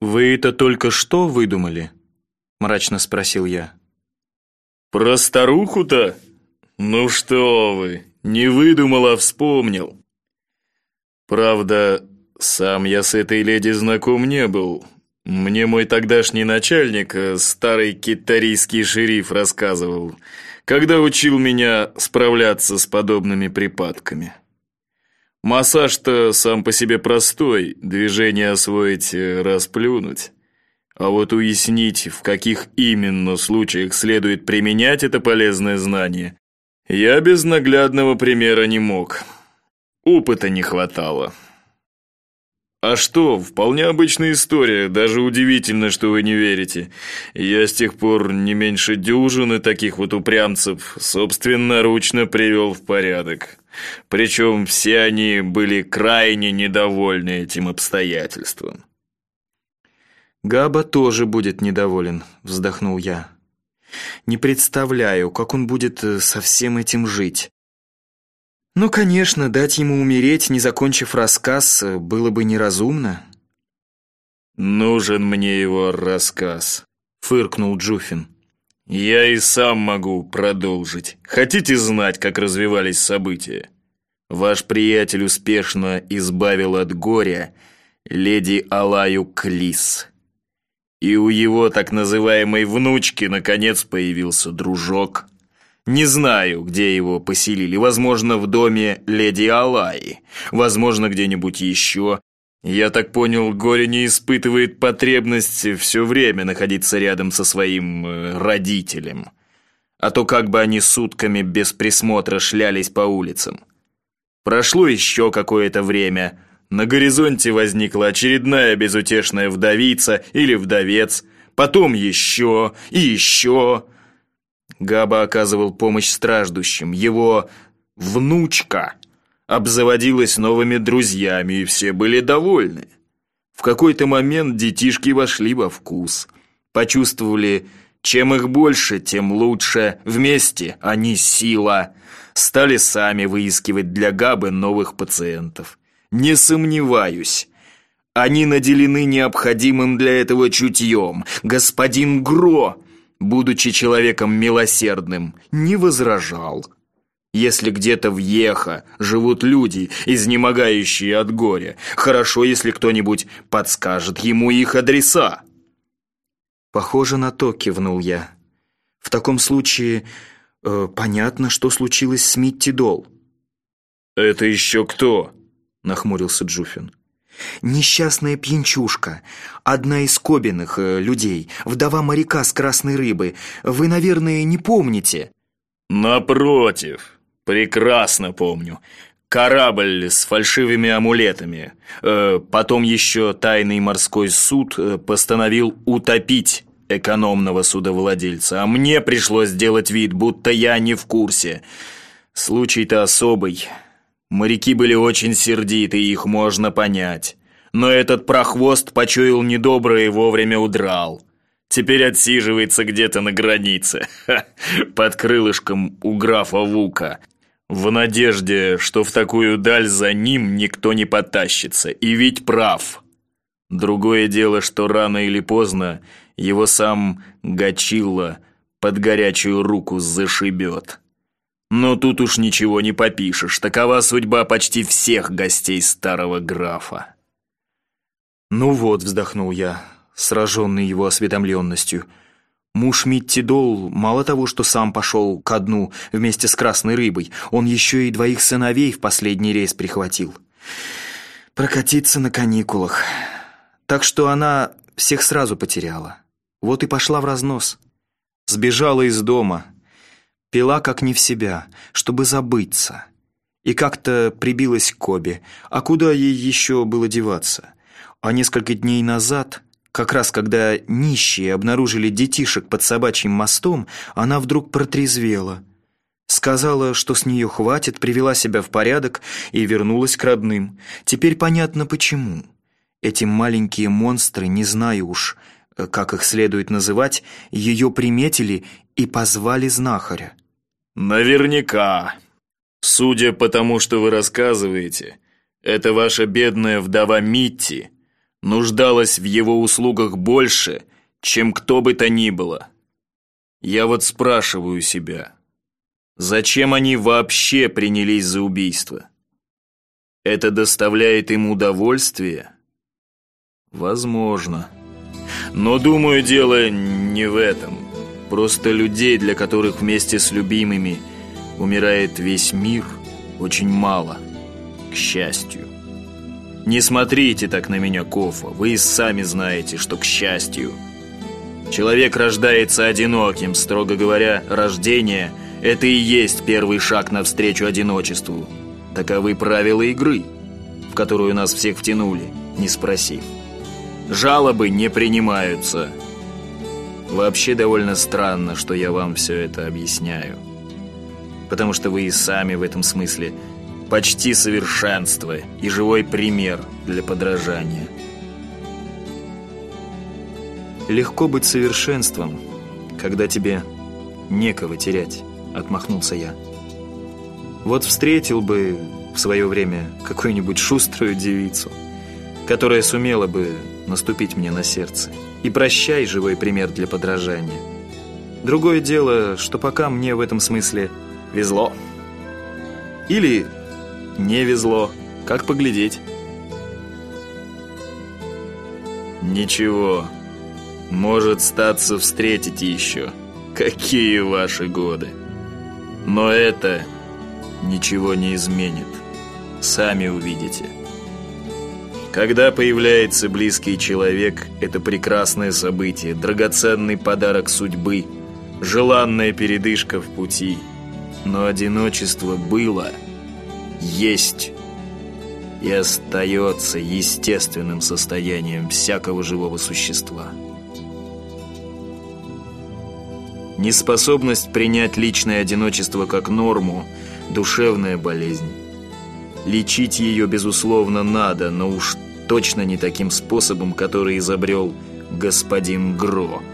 «Вы это только что выдумали?» – мрачно спросил я. «Про старуху-то? Ну что вы, не выдумал, а вспомнил. Правда, сам я с этой леди знаком не был. Мне мой тогдашний начальник, старый китарийский шериф, рассказывал, когда учил меня справляться с подобными припадками. Массаж-то сам по себе простой, движение освоить, расплюнуть. А вот уяснить, в каких именно случаях следует применять это полезное знание, я без наглядного примера не мог. Опыта не хватало. А что, вполне обычная история, даже удивительно, что вы не верите. Я с тех пор не меньше дюжины таких вот упрямцев собственноручно привел в порядок. Причем все они были крайне недовольны этим обстоятельством. «Габа тоже будет недоволен», – вздохнул я. «Не представляю, как он будет со всем этим жить». «Ну, конечно, дать ему умереть, не закончив рассказ, было бы неразумно». «Нужен мне его рассказ», — фыркнул Джуфин. «Я и сам могу продолжить. Хотите знать, как развивались события? Ваш приятель успешно избавил от горя леди Алаю Клис. И у его так называемой внучки наконец появился дружок. Не знаю, где его поселили. Возможно, в доме леди Алаи. Возможно, где-нибудь еще. Я так понял, горе не испытывает потребности все время находиться рядом со своим родителем. А то как бы они сутками без присмотра шлялись по улицам. Прошло еще какое-то время. На горизонте возникла очередная безутешная вдовица или вдовец. Потом еще и еще. Габа оказывал помощь страждущим. Его внучка обзаводилась новыми друзьями, и все были довольны. В какой-то момент детишки вошли во вкус. Почувствовали, чем их больше, тем лучше. Вместе они сила. Стали сами выискивать для Габы новых пациентов. Не сомневаюсь, они наделены необходимым для этого чутьем. Господин Гро, будучи человеком милосердным, не возражал. Если где-то в Йеха живут люди, изнемогающие от горя, хорошо, если кто-нибудь подскажет ему их адреса. «Похоже на то», — кивнул я. «В таком случае понятно, что случилось с Митти Дол». «Это еще кто?» — нахмурился Джуфин. «Несчастная пьянчушка, одна из Кобиных людей, вдова моряка с красной рыбы. Вы, наверное, не помните?» «Напротив, прекрасно помню. Корабль с фальшивыми амулетами. Потом еще тайный морской суд постановил утопить экономного судовладельца, а мне пришлось сделать вид, будто я не в курсе. Случай-то особый». Моряки были очень сердиты, их можно понять. Но этот прохвост почуял недоброе и вовремя удрал. Теперь отсиживается где-то на границе, под крылышком у графа Вука, в надежде, что в такую даль за ним никто не потащится. И ведь прав. Другое дело, что рано или поздно его сам Гачилла под горячую руку зашибет. Но тут уж ничего не попишешь. Такова судьба почти всех гостей старого графа. «Ну вот», — вздохнул я, сраженный его осведомленностью. «Муж Митти Дол мало того, что сам пошел ко дну вместе с красной рыбой, он еще и двоих сыновей в последний рейс прихватил. Прокатиться на каникулах. Так что она всех сразу потеряла. Вот и пошла в разнос. Сбежала из дома». Пила как не в себя, чтобы забыться. И как-то прибилась к Кобе. А куда ей еще было деваться? А несколько дней назад, как раз когда нищие обнаружили детишек под собачьим мостом, она вдруг протрезвела. Сказала, что с нее хватит, привела себя в порядок и вернулась к родным. Теперь понятно почему. Эти маленькие монстры, не знаю уж, как их следует называть, ее приметили и позвали знахаря. «Наверняка. Судя по тому, что вы рассказываете, это ваша бедная вдова Митти нуждалась в его услугах больше, чем кто бы то ни было. Я вот спрашиваю себя, зачем они вообще принялись за убийство? Это доставляет им удовольствие? Возможно. Но, думаю, дело не в этом. Просто людей, для которых вместе с любимыми умирает весь мир, очень мало, к счастью. Не смотрите так на меня, Кофа, вы и сами знаете, что к счастью. Человек рождается одиноким, строго говоря, рождение – это и есть первый шаг навстречу одиночеству. Таковы правила игры, в которую нас всех втянули, не спросив. Жалобы не принимаются. Вообще довольно странно, что я вам все это объясняю. Потому что вы и сами в этом смысле почти совершенство и живой пример для подражания. «Легко быть совершенством, когда тебе некого терять», — отмахнулся я. «Вот встретил бы в свое время какую-нибудь шуструю девицу, которая сумела бы наступить мне на сердце. И прощай, живой пример для подражания. Другое дело, что пока мне в этом смысле везло. Или не везло, как поглядеть». Ничего, может статься встретите еще. Какие ваши годы. Но это ничего не изменит. Сами увидите. Когда появляется близкий человек, это прекрасное событие, драгоценный подарок судьбы, желанная передышка в пути. Но одиночество было, есть и остается естественным состоянием всякого живого существа. Неспособность принять личное одиночество как норму – душевная болезнь. Лечить ее, безусловно, надо, но уж точно не таким способом, который изобрел господин Гро.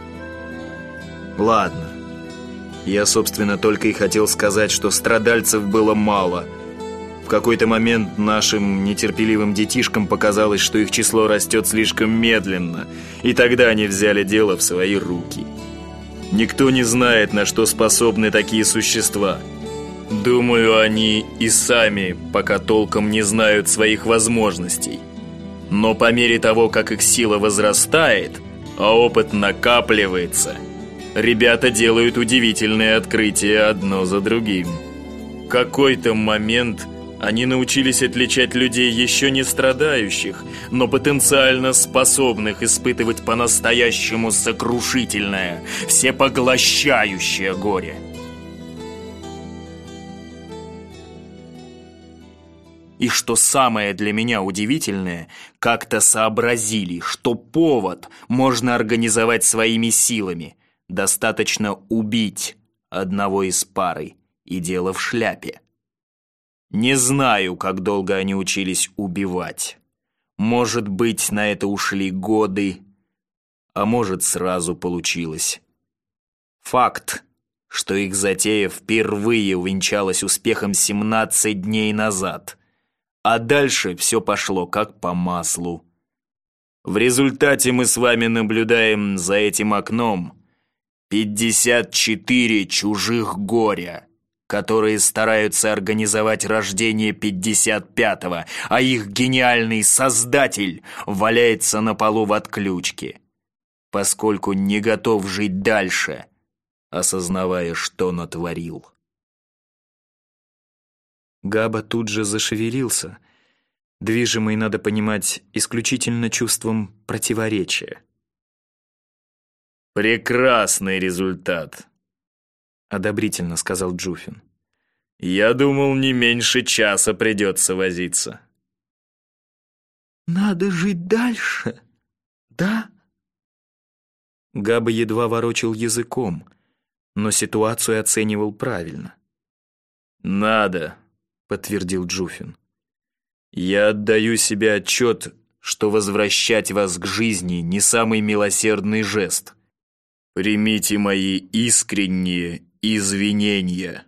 Ладно, я, собственно, только и хотел сказать, что страдальцев было мало. В какой-то момент нашим нетерпеливым детишкам показалось, что их число растет слишком медленно, и тогда они взяли дело в свои руки. Никто не знает, на что способны такие существа. Думаю, они и сами пока толком не знают своих возможностей. Но по мере того, как их сила возрастает, а опыт накапливается, ребята делают удивительные открытия одно за другим. В какой-то момент они научились отличать людей еще не страдающих, но потенциально способных испытывать по-настоящему сокрушительное, всепоглощающее горе. И что самое для меня удивительное, как-то сообразили, что повод можно организовать своими силами. Достаточно убить одного из пары, и дело в шляпе. Не знаю, как долго они учились убивать. Может быть, на это ушли годы, а может, сразу получилось. Факт, что их затея впервые увенчалась успехом 17 дней назад, а дальше все пошло как по маслу. В результате мы с вами наблюдаем за этим окном 54 чужих горя, которые стараются организовать рождение 55-го, а их гениальный создатель валяется на полу в отключке, поскольку не готов жить дальше, осознавая, что натворил. Габа тут же зашевелился, движимый, надо понимать, исключительно чувством противоречия. «Прекрасный результат», — одобрительно сказал Джуфин. «Я думал, не меньше часа придется возиться». «Надо жить дальше, да?» Габа едва ворочил языком, но ситуацию оценивал правильно. «Надо», — подтвердил Джуфин. «Я отдаю себе отчет, что возвращать вас к жизни не самый милосердный жест. Примите мои искренние извинения».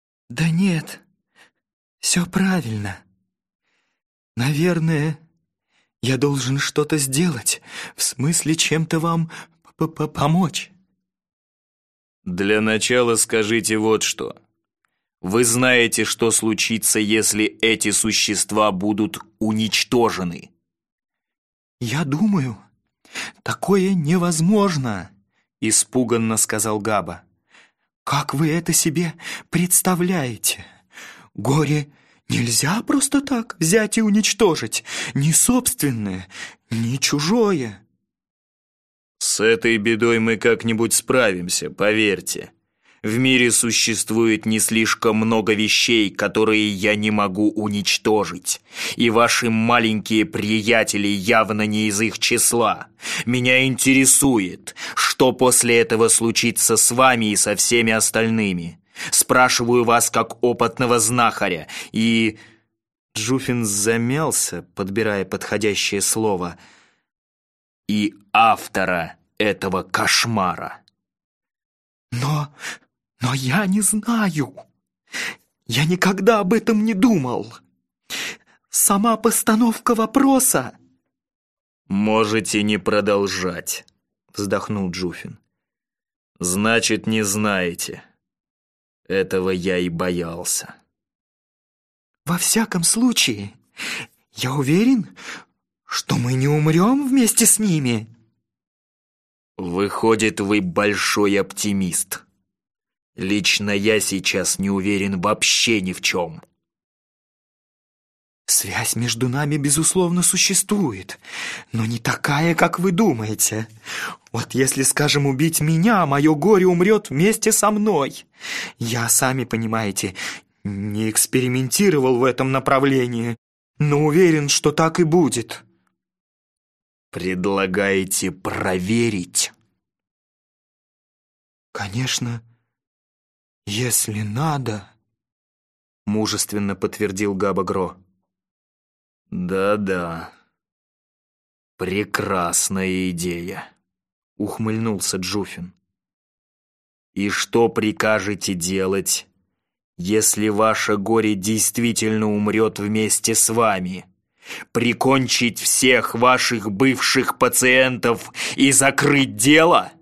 «Да нет, все правильно. Наверное, Я должен что-то сделать, в смысле чем-то вам помочь. Для начала скажите вот что. Вы знаете, что случится, если эти существа будут уничтожены? Я думаю, такое невозможно, испуганно сказал Габа. Как вы это себе представляете? Горе нельзя просто так взять и уничтожить, ни собственное, ни чужое. С этой бедой мы как-нибудь справимся, поверьте. В мире существует не слишком много вещей, которые я не могу уничтожить. И ваши маленькие приятели явно не из их числа. Меня интересует, что после этого случится с вами и со всеми остальными. Спрашиваю вас как опытного знахаря, и...» Джуфин замялся, подбирая подходящее слово. «И автора этого кошмара». Но я не знаю. Я никогда об этом не думал. Сама постановка вопроса... «Можете не продолжать», — вздохнул Джуфин. «Значит, не знаете. Этого я и боялся». Во всяком случае, я уверен, что мы не умрем вместе с ними. Выходит, вы большой оптимист. Лично я сейчас не уверен вообще ни в чем. Связь между нами, безусловно, существует, но не такая, как вы думаете. Вот если, скажем, убить меня, мое горе умрет вместе со мной. Я, сами понимаете, не экспериментировал в этом направлении, но уверен, что так и будет. Предлагаете проверить? Конечно, если надо, мужественно подтвердил Габа Гро. Да-да. Прекрасная идея, ухмыльнулся Джуфин. И что прикажете делать, если ваше горе действительно умрет вместе с вами? Прикончить всех ваших бывших пациентов и закрыть дело?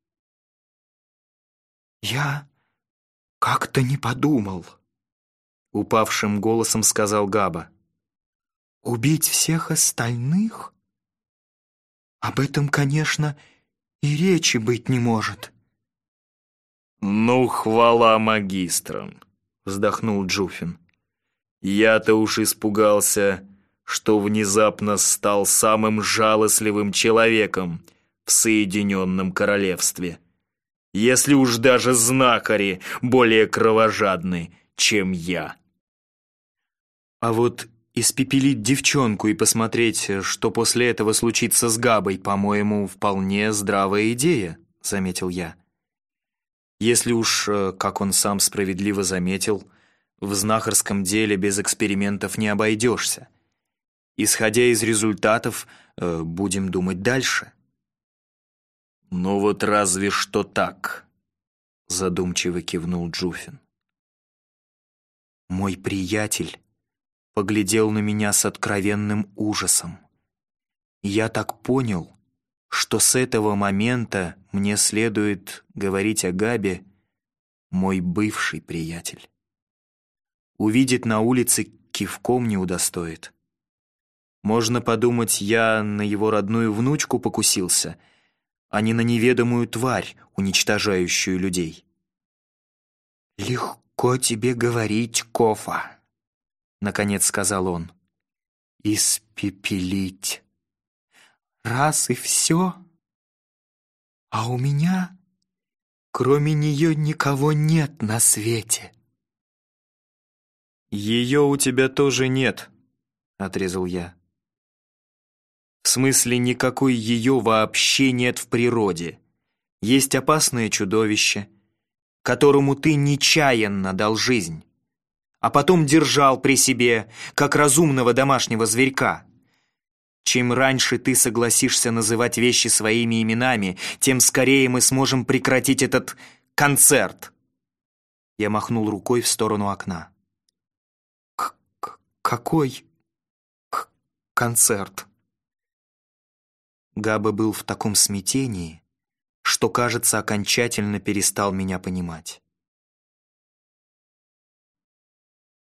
Я как-то не подумал, упавшим голосом сказал Габа. Убить всех остальных? Об этом, конечно, и речи быть не может. Ну, хвала магистрам, вздохнул Джуфин. Я-то уж испугался, что внезапно стал самым жалостливым человеком в Соединенном Королевстве. Если уж даже знахари более кровожадны, чем я. А вот испепелить девчонку и посмотреть, что после этого случится с Габой, по-моему, вполне здравая идея, заметил я. Если уж, как он сам справедливо заметил, в знахарском деле без экспериментов не обойдешься. Исходя из результатов, будем думать дальше. «Ну вот разве что так», — задумчиво кивнул Джуфин. Мой приятель поглядел на меня с откровенным ужасом. Я так понял, что с этого момента мне следует говорить о Габе «мой бывший приятель». Увидит на улице, кивком не удостоит. Можно подумать, я на его родную внучку покусился, а не на неведомую тварь, уничтожающую людей. «Легко тебе говорить, Кофа», — наконец сказал он. «Испепелить. Раз и все. А у меня, кроме нее, никого нет на свете». «Ее у тебя тоже нет», — отрезал я. «В смысле, никакой ее вообще нет в природе. Есть опасное чудовище, которому ты нечаянно дал жизнь, а потом держал при себе, как разумного домашнего зверька. Чем раньше ты согласишься называть вещи своими именами, тем скорее мы сможем прекратить этот концерт». Я махнул рукой в сторону окна. «Какой концерт?» Габа был в таком смятении, что, кажется, окончательно перестал меня понимать.